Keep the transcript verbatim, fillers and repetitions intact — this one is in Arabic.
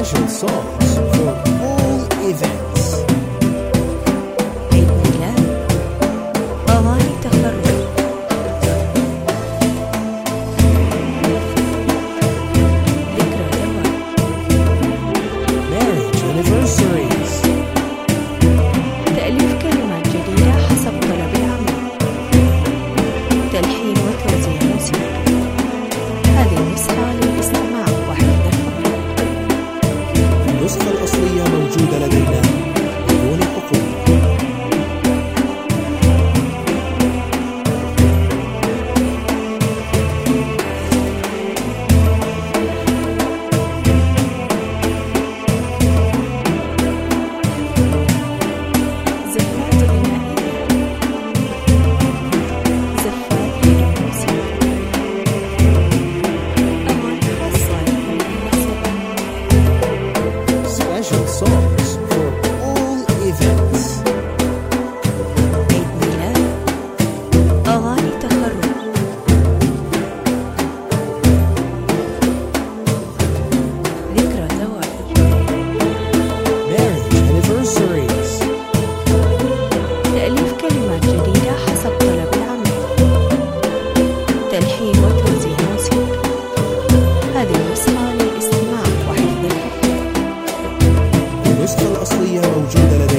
Special songs for all events. عيد ميلاد، أغاني تخرج، ذكرى زواج، Marriage anniversaries. تأليف كلمات جديدة حسب طلب العميل، تلحين وتوزيع موسيقى. هذه النسخة للاستماع وحفظ الفقرات. النسخة الأصلية موجودة لدينا بدون حقوق. زفات غنائية، زفات بدون موسيقى، أغاني خاصة لكل مناسبة. Special songs for all events. عيد ميلاد، أغاني تخرج، ذكرى زواج، Marriage anniversaries. تأليف كلمات جديدة حسب طلب العميل، تلحين وتوزيع موسيقى. هذه النسخة للاستماع وحفظ الفقرات. النسخة الأصلية موجودة لدينا